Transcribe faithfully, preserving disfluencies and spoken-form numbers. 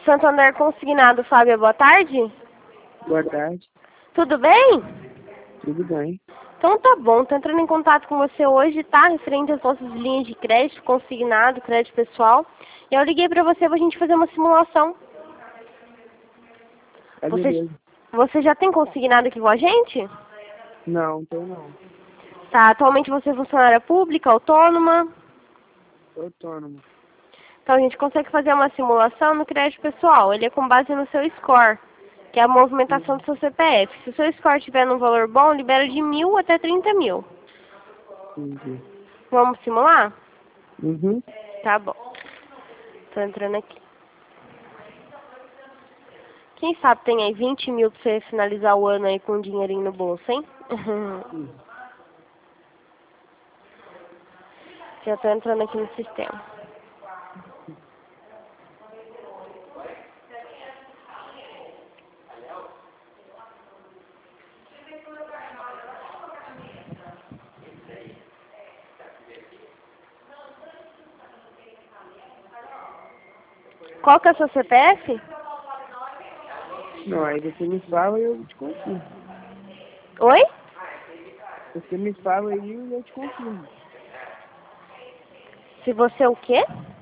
Santander Consignado, Fábia, boa tarde. Boa tarde. Tudo bem? Tudo bem. Então tá bom, tô entrando em contato com você hoje, tá? Referente às nossas linhas de crédito, consignado, crédito pessoal. E eu liguei pra você pra gente fazer uma simulação. Tá Você, beleza. você já tem consignado aqui com a gente? Não, tô não. Tá, atualmente você é funcionária pública, autônoma? Tô autônomo. Então a gente consegue fazer uma simulação no crédito pessoal. Ele é com base no seu score, que é a movimentação do seu C P F. Se o seu score estiver num valor bom, libera de mil até trinta mil. Entendi. Vamos simular? Uhum. Tá bom. Tô entrando aqui. Quem sabe tem aí vinte mil pra você finalizar o ano aí com um dinheirinho no bolso, hein? Sim. Já tô entrando aqui no sistema. Qual que é o seu C P F? Não, aí você me fala e eu te confirmo. Oi? Você me fala aí e eu te confirmo. Se você o quê?